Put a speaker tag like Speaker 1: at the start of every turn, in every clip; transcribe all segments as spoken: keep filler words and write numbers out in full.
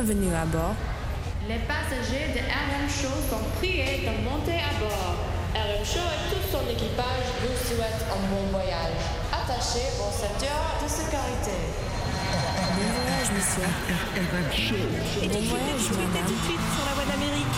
Speaker 1: Bienvenue à bord.
Speaker 2: Les passagers de R M Show sont priés de monter à bord. R M Show et tout son équipage vous souhaitent un bon voyage. Attachez vos ceintures de sécurité.
Speaker 1: Bon voyage, monsieur.
Speaker 3: R M Show.
Speaker 1: Bon voyage, madame.
Speaker 4: Tout de suite sur la voie d'Amérique.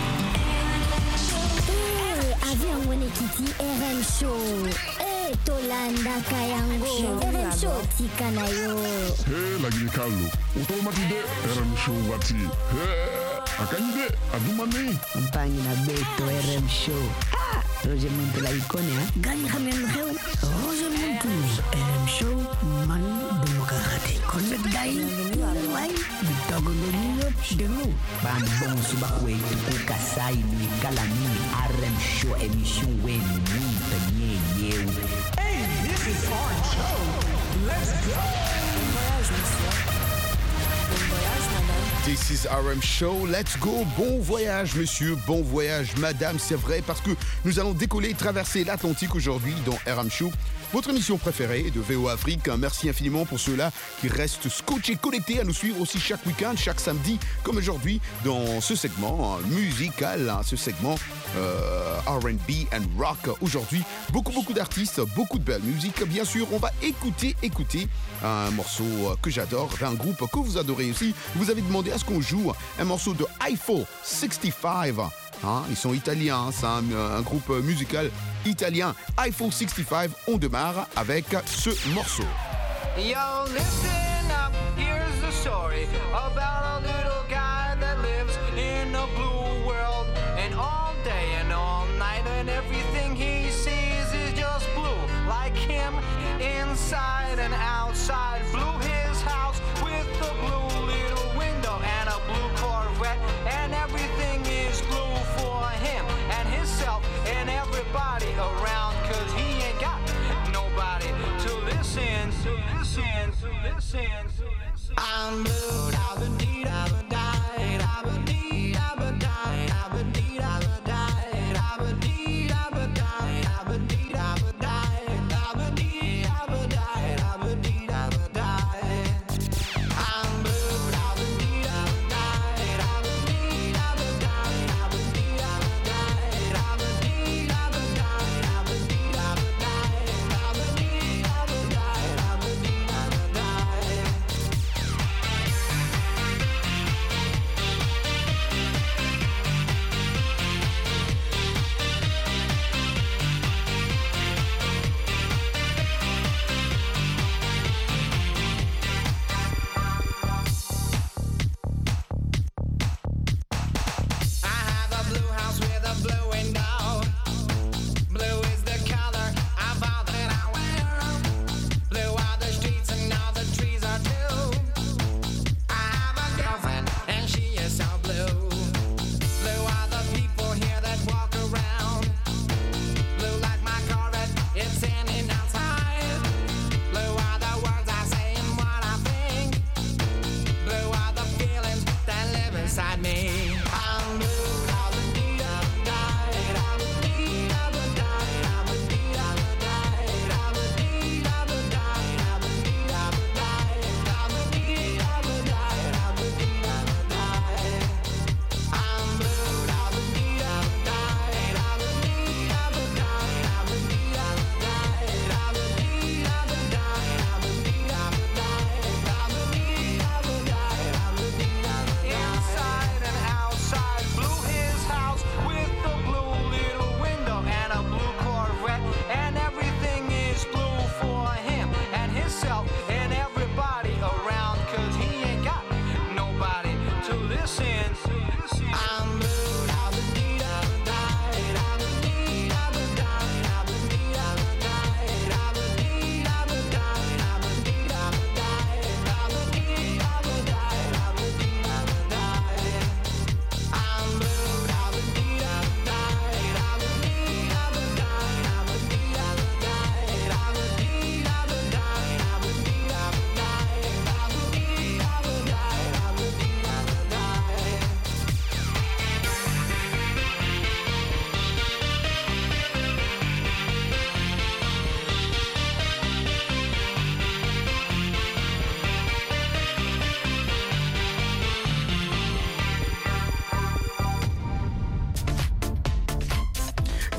Speaker 5: Eh, avion wene kiti R M Show. Eh, tolanda kayango. R M Show tika na yo.
Speaker 3: Hey, lagi Carlo. Automatide R M Show wati. Hey, akanyide adumani.
Speaker 6: Mpangi na beto R M Show. Ah, Roger Muntu la ikone ha.
Speaker 7: Gani khamen khew. Roger Muntu R M Show man demokrati. Konnet dai. Wai, bitago nyo denu.
Speaker 6: Ban bon suba kwe tu kasai ni kalami R M Show émission wen ni tanye yeu.
Speaker 8: Hey, this is R M Show. Let's go.
Speaker 1: Bon voyage, monsieur. Bon voyage, madame.
Speaker 9: This is R M Show, let's go, bon voyage monsieur, bon voyage madame, c'est vrai parce que nous allons décoller et traverser l'Atlantique aujourd'hui dans R M Show, votre émission préférée de V O Afrique. Merci infiniment pour ceux-là qui restent scotchés, connectés à nous suivre aussi chaque week-end, chaque samedi, comme aujourd'hui dans ce segment musical, hein, ce segment euh, R and B and rock. Aujourd'hui, beaucoup beaucoup d'artistes, beaucoup de belle musique. Bien sûr, on va écouter, écouter un morceau que j'adore, d'un groupe que vous adorez aussi. Vous avez demandé à ce qu'on joue un morceau de Eiffel soixante-quinze. Hein, ils sont italiens, c'est un, un groupe musical italien. Eiffel soixante-quinze, on démarre avec ce morceau.
Speaker 10: Yo, listen up, here's the story about a little guy that lives in a blue world. And all day and all night and everything he sees is just blue. Like him, inside and outside. Blue his house with a blue little window and a blue Corvette. And everything is blue for him and himself and everybody around. Cause he ain't got nobody to listen, to listen, to listen, to listen. I'm blue, now the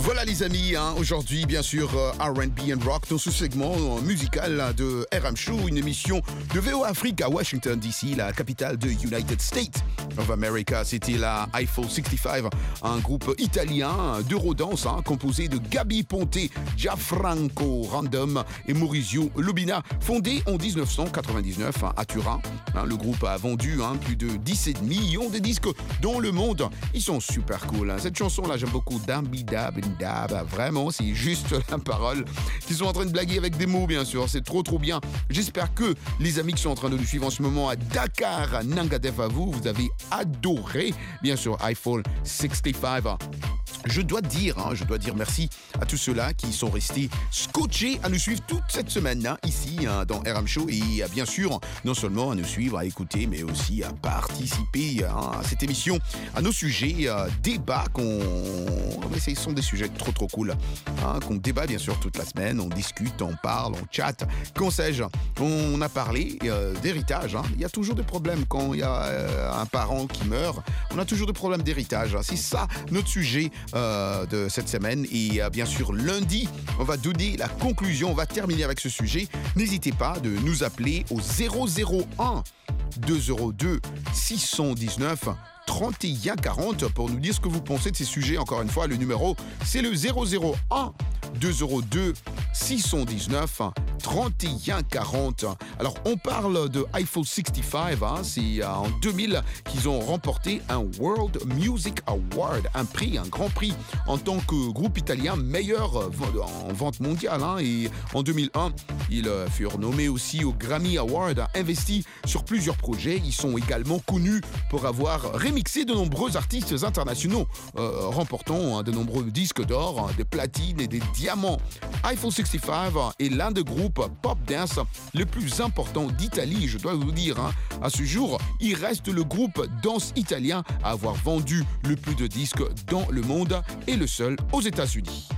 Speaker 9: Voilà les amis, hein, aujourd'hui bien sûr euh, R and B and Rock dans ce segment euh, musical de R M Show, une émission de V O Afrique à Washington D C, la capitale de United States of America. C'était la Eiffel soixante-quinze, un groupe italien d'eurodance hein, composé de Gabi Ponte, Gianfranco Random et Maurizio Lubina, fondé en dix-neuf cent quatre-vingt-dix-neuf hein, à Turin. Hein, le groupe a vendu hein, plus de dix-sept millions de disques dans le monde. Ils sont super cool. Hein. Cette chanson là, j'aime beaucoup. Dambidab, dab, vraiment, c'est juste la parole. Ils sont en train de blaguer avec des mots, bien sûr. C'est trop, trop bien. J'espère que les amis qui sont en train de nous suivre en ce moment à Dakar, Nangadef à vous, vous avez adoré, bien sûr, Eiffel soixante-quinze. Je dois dire, hein, je dois dire merci à tous ceux-là qui sont restés scotchés à nous suivre toute cette semaine hein, ici hein, dans R M Show et à, bien sûr non seulement à nous suivre, à écouter, mais aussi à participer hein, à cette émission, à nos sujets, euh, débats qu'on, mais ce sont des sujets trop trop cool, hein, qu'on débat bien sûr toute la semaine, on discute, on parle, on chatte, qu'en sais-je. On a parlé euh, d'héritage. Hein. Il y a toujours des problèmes quand il y a euh, un parent qui meurt. On a toujours des problèmes d'héritage. Hein. C'est ça notre sujet. Euh, de cette semaine et euh, bien sûr lundi on va donner la conclusion, on va terminer avec ce sujet. N'hésitez pas de nous appeler au zéro zéro un deux zéro deux six un neuf trente et un quarante pour nous dire ce que vous pensez de ces sujets. Encore une fois, le numéro c'est le zéro zéro un deux zéro deux six un neuf trente et un quarante. Alors on parle de Eiffel soixante-quinze, hein, c'est en deux mille qu'ils ont remporté un World Music Award, un prix, un grand prix en tant que groupe italien meilleur en vente mondiale. Hein, et en deux mille un, ils furent nommés aussi au Grammy Award, investis sur plusieurs projets. Ils sont également connus pour avoir remixé de nombreux artistes internationaux, euh, remportant hein, de nombreux disques d'or, hein, des platines et des diamants. Eiffel soixante-quinze est l'un des groupes pop dance le plus important d'Italie, je dois vous dire. Hein. À ce jour, il reste le groupe danse italien à avoir vendu le plus de disques dans le monde et le seul aux États-Unis.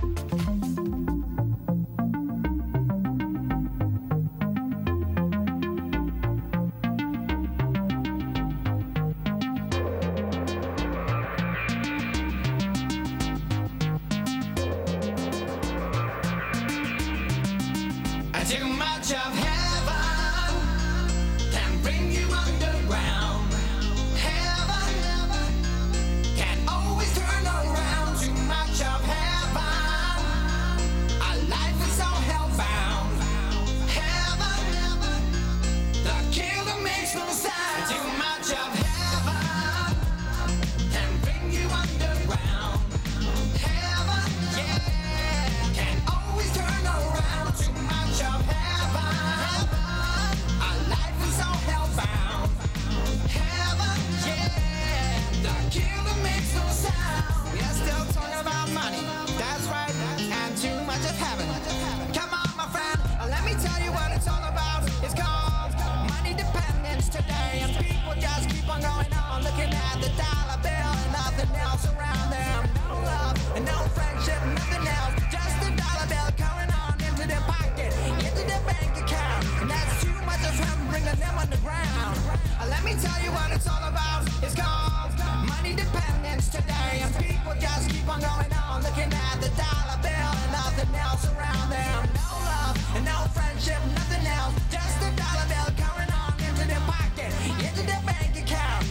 Speaker 10: Too much of heaven can bring you underground. Heaven can always turn around. Too much of heaven, our life is so hellbound. Heaven, the killer makes no sound. Too much of heaven can bring you underground. Heaven, yeah, can always turn around. Too much of heaven, our life is all hellbound. Heaven, yeah, the killer makes no sound. We are still talking about money, that's right, and too much of heaven. Come on, my friend, let me tell you what it's all about. It's called money dependence today, and people just keep on going on, looking at the dollar bill and nothing else around them. No love and no friendship, nothing else, just the dollar bill coming on into their pocket, into their bank account, and that's too much of him bringing them underground. Uh, let me tell you what it's all about. It's called money dependence today, and people just keep on going on, looking at the dollar bill and nothing else around them. No love and no friendship, nothing else, just the dollar bill coming on into their pocket, into their bank account.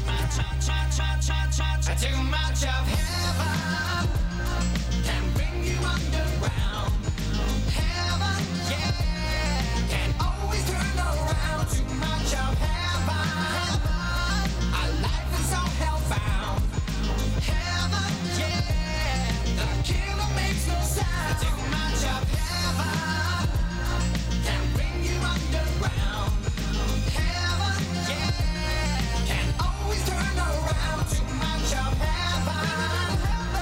Speaker 10: Too much of heaven can bring you underground. Heaven, yeah, can always turn around. Too much of heaven, our life is all hellbound. Heaven, yeah, the killer makes no sound. Too much of heaven can bring you underground. Heaven, yeah, can always turn around. Too much of heaven,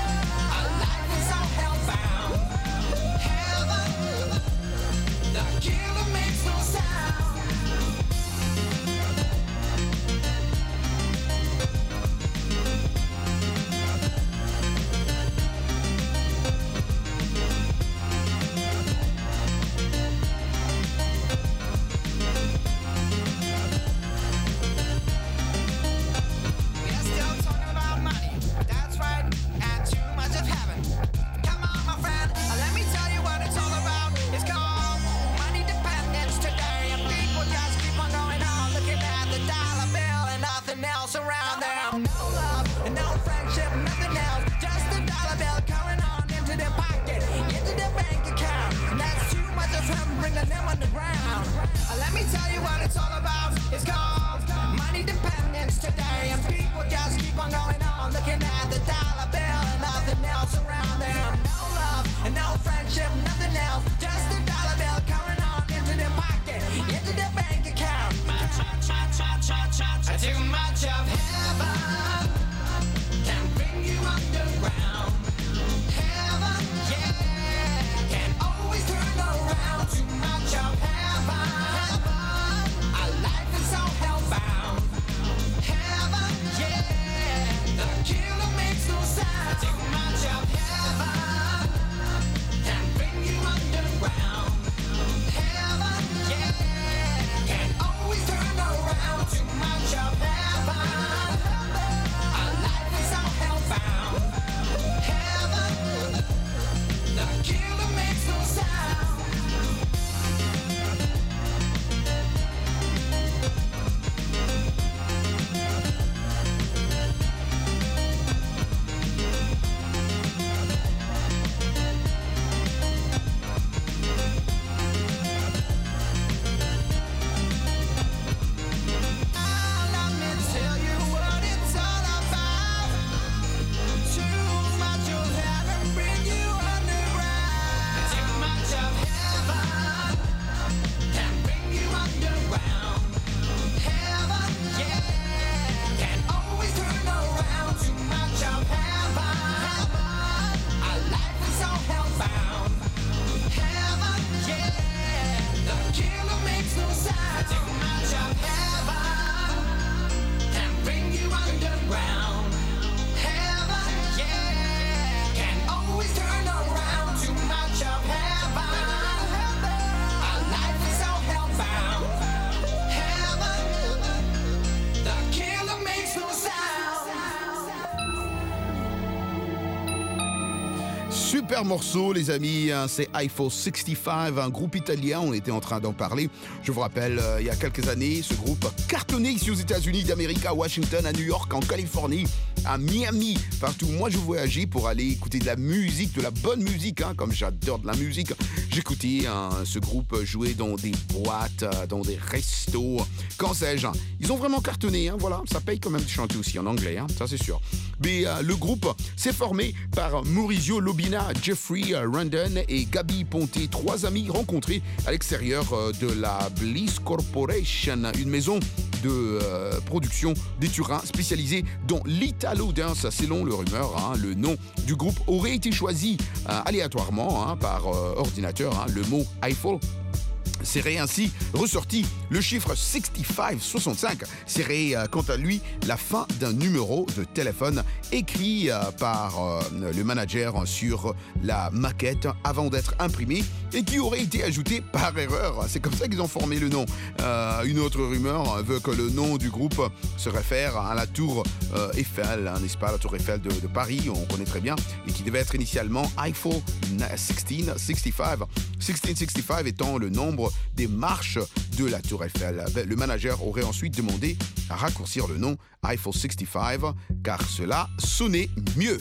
Speaker 10: down. No love and no friendship, nothing else. Just a dollar bill coming on into their pocket, into their bank account. And that's too much of him bringing them on the ground. Uh, let me tell you what it's all about. It's called money dependence today, and people just keep on going on, looking at the dollar bill and nothing else around them. No love and no friendship, nothing else. Just a dollar bill coming on into their pocket, into their bank account. Too much of heaven can bring you underground. Heaven, yeah, can always turn around. Too much of heaven, our life is so hellbound. Heaven, yeah, the killer makes no sound. Too much of heaven can bring you underground. Heaven, yeah, can always turn around. Too much of heaven, our life is so hellbound. Heaven, the killer makes no sound. Let me tell you what it's all about. Too much of heaven bring you underground. Too much of heaven can bring you underground. Heaven, yeah, can always turn around. Too much of heaven, our life is so hellbound. Heaven, yeah, the killer makes no sound. Too much of heaven can bring you underground. Heaven, yeah, can always turn around. Too much of heaven, our life is so hellbound. Heaven, the killer makes no sound.
Speaker 9: Super morceau, les amis, hein, c'est Eiffel soixante-quinze, un groupe italien, on était en train d'en parler. Je vous rappelle, euh, il y a quelques années, ce groupe a cartonné ici aux États-Unis d'Amérique, à Washington, à New York, en Californie, à Miami, partout. Moi, je voyageais pour aller écouter de la musique, de la bonne musique, hein, comme j'adore de la musique. J'écoutais hein, ce groupe jouer dans des boîtes, euh, dans des restos, quand sais-je. Ils ont vraiment cartonné, hein, voilà, ça paye quand même de chanter aussi en anglais, hein, ça c'est sûr. Mais euh, le groupe s'est formé par Maurizio Lobina, Jeffrey euh, Randon et Gabi Ponte, trois amis rencontrés à l'extérieur euh, de la Bliss Corporation, une maison de euh, production des Turins spécialisée dans l'Italo Dance. Selon le rumeur, hein, le nom du groupe aurait été choisi euh, aléatoirement hein, par euh, ordinateur. Hein, le mot Eiffel serait ainsi ressorti. Le chiffre soixante-quinze, soixante-cinq serait euh, quant à lui la fin d'un numéro de téléphone écrit euh, par euh, le manager sur la maquette avant d'être imprimé et qui aurait été ajouté par erreur. C'est comme ça qu'ils ont formé le nom. Euh, une autre rumeur veut que le nom du groupe se réfère à la tour euh, Eiffel, hein, n'est-ce pas, la tour Eiffel de, de Paris, on connaît très bien, et qui devait être initialement Eiffel seize soixante-quinze. seize soixante-quinze étant le nombre des marches de la tour Eiffel. Le manager aurait ensuite demandé à raccourcir le nom Eiffel soixante-quinze car cela sonnait mieux.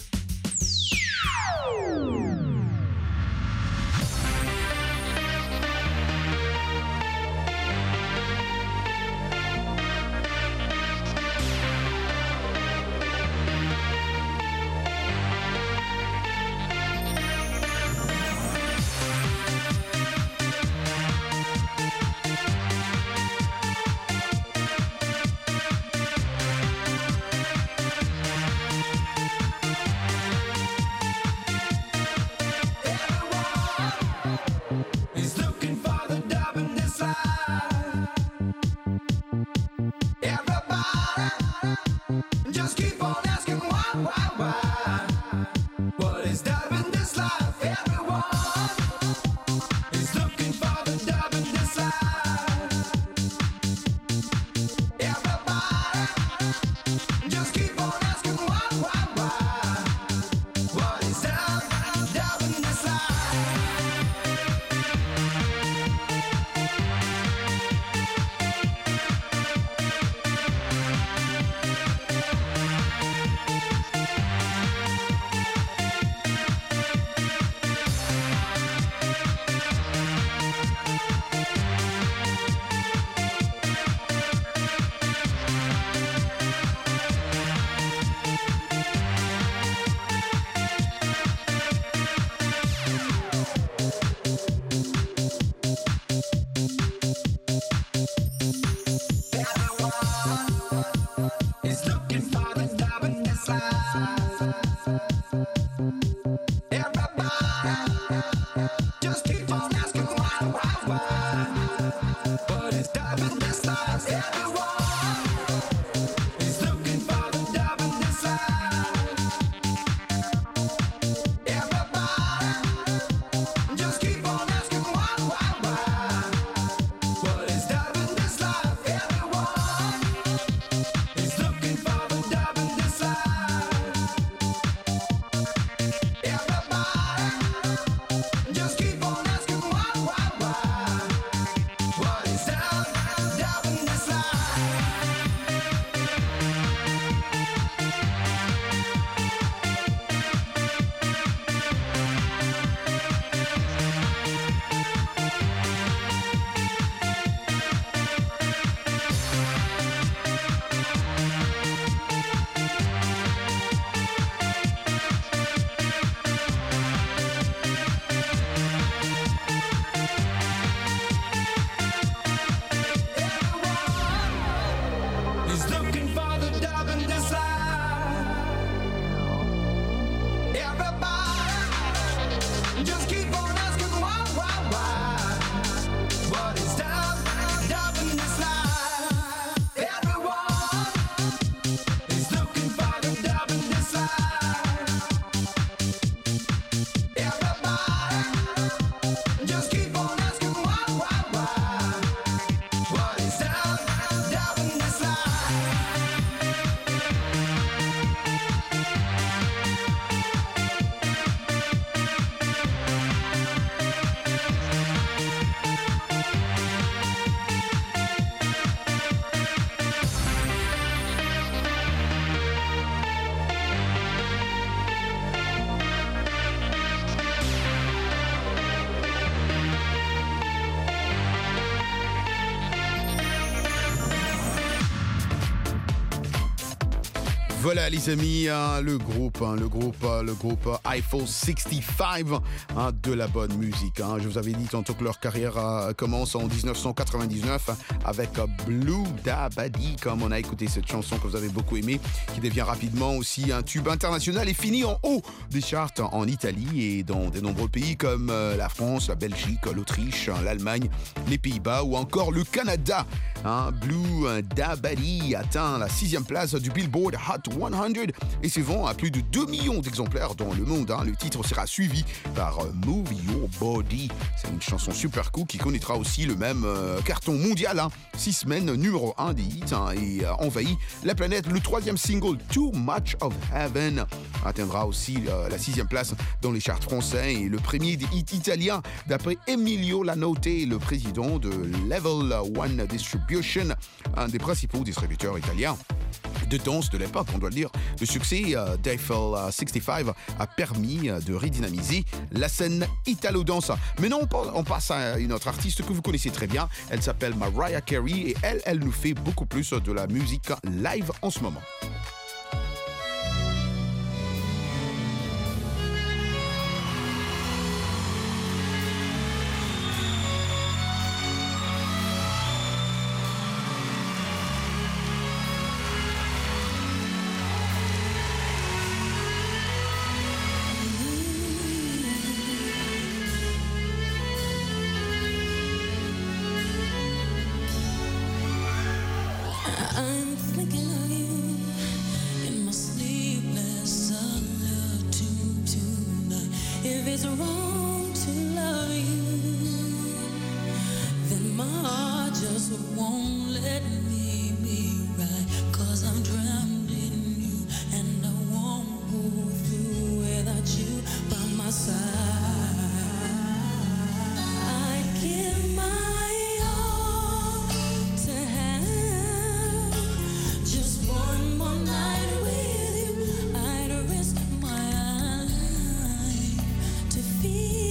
Speaker 9: Voilà les amis, hein, le groupe, hein, le groupe, euh, le groupe euh, Eiffel soixante-quinze, hein, de la bonne musique. Hein. Je vous avais dit tantôt que leur carrière euh, commence en dix-neuf cent quatre-vingt-dix-neuf avec euh, Blue Dabadi, comme on a écouté cette chanson que vous avez beaucoup aimée, qui devient rapidement aussi un tube international et finit en haut des charts en Italie et dans de nombreux pays comme euh, la France, la Belgique, l'Autriche, l'Allemagne, les Pays-Bas ou encore le Canada. Hein. Blue Dabadi atteint la sixième place du Billboard Hot cent et se vend à plus de deux millions d'exemplaires dans le monde. Hein. Le titre sera suivi par euh, Move Your Body. C'est une chanson super cool qui connaîtra aussi le même euh, carton mondial. Hein. Six semaines numéro un des hits hein, et euh, envahit la planète. Le troisième single, Too Much of Heaven, atteindra aussi euh, la sixième place dans les charts français et le premier des hits italiens d'après Emilio Lanotte, le président de Level One Distribution, un des principaux distributeurs italiens de danse de l'époque, on doit le dire. Le succès euh, d'Eiffel euh, soixante-quinze a permis euh, de redynamiser la scène italo-danse. Maintenant, on, on passe à une autre artiste que vous connaissez très bien. Elle s'appelle Mariah Carey et elle, elle nous fait beaucoup plus de la musique live en ce moment.
Speaker 1: I'm thinking of you in my sleepless solitude tonight. If it's wrong to love you, then my heart just won't let me be right. Cause I'm drowned in you and I won't move through without you by my side. I'd give my one more night with you, I'd risk my life to feel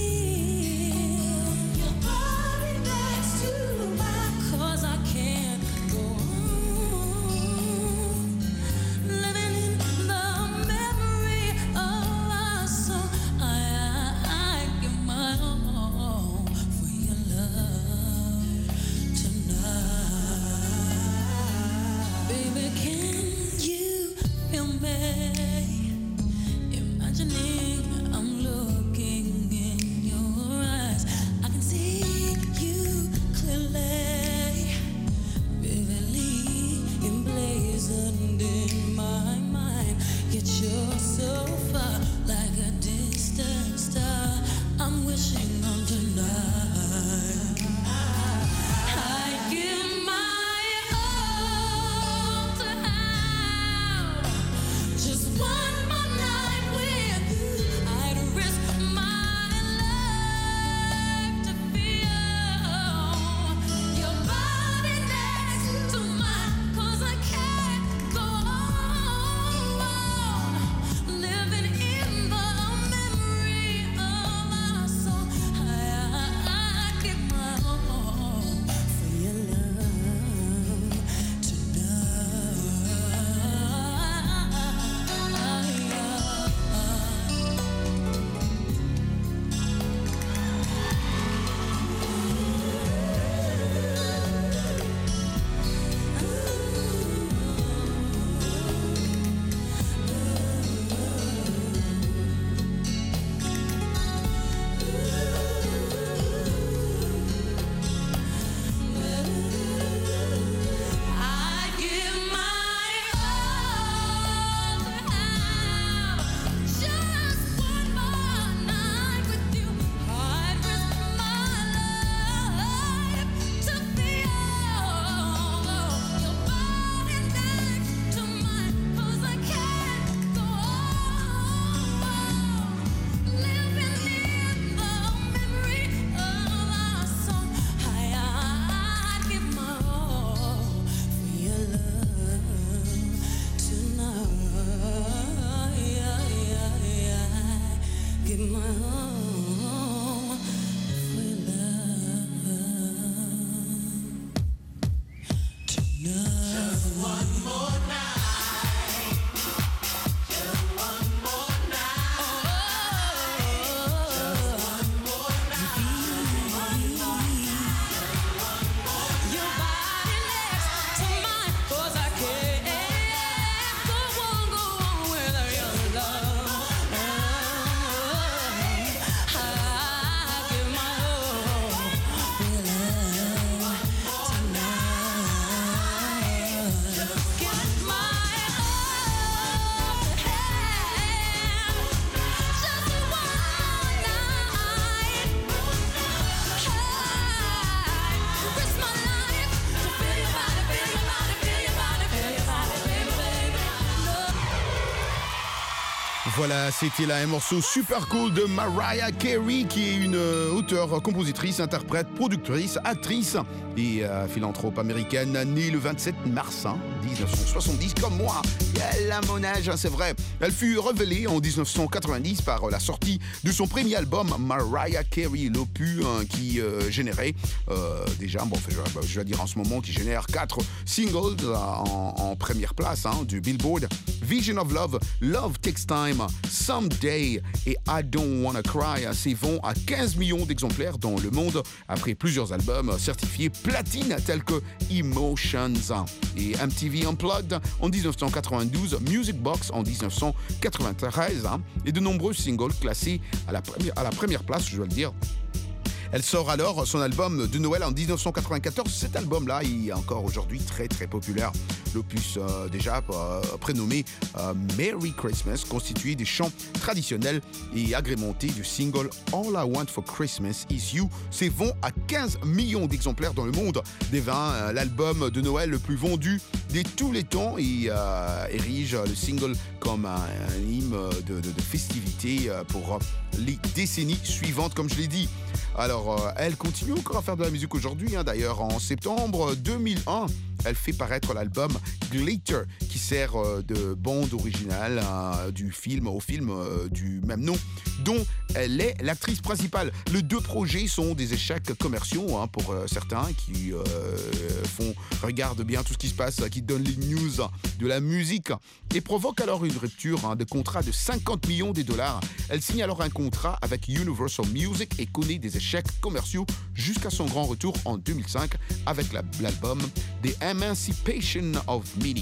Speaker 9: Voilà, c'était là un morceau super cool de Mariah Carey, qui est une euh, auteure, compositrice, interprète, productrice, actrice et euh, philanthrope américaine, née le vingt-sept mars hein, dix-neuf cent soixante-dix, comme moi. Elle a mon âge, hein, c'est vrai. Elle fut révélée en dix-neuf cent quatre-vingt-dix par la sortie de son premier album, Mariah Carey, l'opus hein, qui euh, générait euh, déjà, bon, je, je vais dire en ce moment, qui génère quatre singles euh, en, en première place hein, du Billboard. Vision of Love, Love Takes Time, Someday et I Don't Wanna Cry s'évont à quinze millions d'exemplaires dans le monde après plusieurs albums certifiés platine tels que Emotions et M T V Unplugged en dix-neuf cent quatre-vingt-douze, Music Box en dix-neuf cent quatre-vingt-treize et de nombreux singles classés à la première, à la première place, je dois le dire. Elle sort alors son album de Noël en dix-neuf cent quatre-vingt-quatorze. Cet album-là est encore aujourd'hui très très populaire. L'opus euh, déjà euh, prénommé euh, Merry Christmas, constitué des chants traditionnels et agrémenté du single All I Want for Christmas Is You, s'évont à quinze millions d'exemplaires dans le monde. Devint euh, l'album de Noël le plus vendu de tous les temps et euh, érige le single comme un, un hymne de, de, de festivité pour les décennies suivantes, comme je l'ai dit. Alors, euh, elle continue encore à faire de la musique aujourd'hui. Hein. D'ailleurs, en septembre deux mille un, elle fait paraître l'album Glitter, qui sert euh, de bande originale euh, du film, au film euh, du même nom, dont elle est l'actrice principale. Les deux projets sont des échecs commerciaux hein, pour euh, certains qui euh, font regardent bien tout ce qui se passe, qui donnent les news de la musique et provoquent alors une rupture hein, de contrat de cinquante millions de dollars. Elle signe alors un contrat avec Universal Music et connaît des échecs commerciaux jusqu'à son grand retour en deux mille cinq avec la, l'album The Emancipation of Minnie.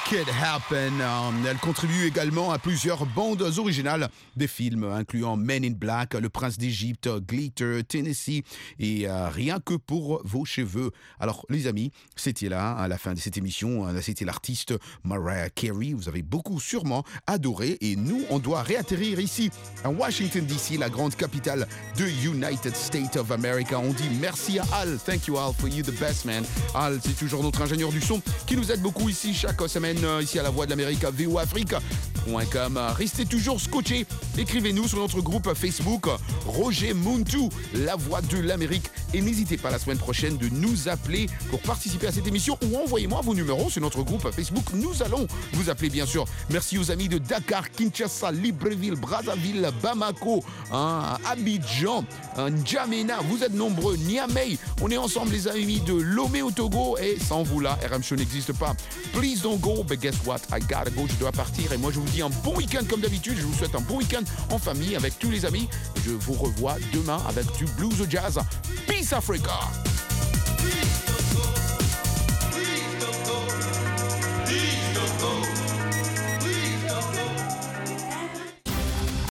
Speaker 9: Make It Happen. Euh, Elle contribue également à plusieurs bandes originales des films, incluant Men in Black, Le Prince d'Égypte, Glitter, Tennessee et euh, Rien que pour vos cheveux. Alors, les amis, c'était là, à la fin de cette émission, c'était l'artiste Mariah Carey. Vous avez beaucoup sûrement adoré et nous, on doit réatterrir ici, à Washington D C, la grande capitale de United States of America. On dit merci à Al. Thank you, Al, for you the best, man. Al, c'est toujours notre ingénieur du son qui nous aide beaucoup ici chaque semaine, ici à la Voix de l'Amérique, V O Afrique point com. Restez toujours scotchés. Écrivez-nous sur notre groupe Facebook Roger Muntu, la Voix de l'Amérique. Et n'hésitez pas la semaine prochaine de nous appeler pour participer à cette émission ou envoyez-moi vos numéros sur notre groupe Facebook. Nous allons vous appeler, bien sûr. Merci aux amis de Dakar, Kinshasa, Libreville, Brazzaville, Bamako, hein, Abidjan, hein, N'Djamena. Vous êtes nombreux. Niamey. On est ensemble, les amis de Lomé au Togo. Et sans vous là, R M Show n'existe pas. Please don't go, but guess what? I gotta go. Je dois partir. Et moi, je vous dis un bon week-end comme d'habitude. Je vous souhaite un bon week-end en famille avec tous les amis. Je vous revois demain avec du blues au jazz. Peace Africa!